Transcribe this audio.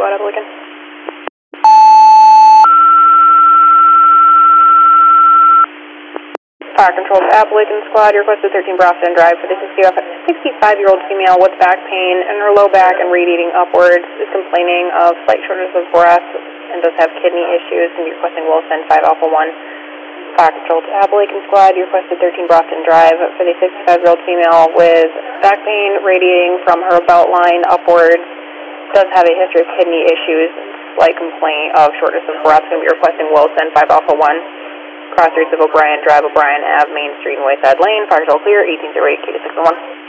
Squad, Appalachian. Fire Control to Appalachian Squad, you requested 13 Broston Drive for the 65-year-old female with back pain in her low back and radiating upwards, is complaining of slight shortness of breath and does have kidney issues, and you're requesting Wilson 5 Alpha 1. Fire Control to Appalachian Squad, you requested 13 Broston Drive for the 65-year-old female with back pain radiating from her belt line upwards, does have a history of kidney issues, slight complaint of shortness of breath, and you're requesting Wilson 5 Alpha 1. Cross streets of O'Brien Drive, O'Brien Ave, Main Street, and Wayside Lane. Fire Control clear, 1808, K601.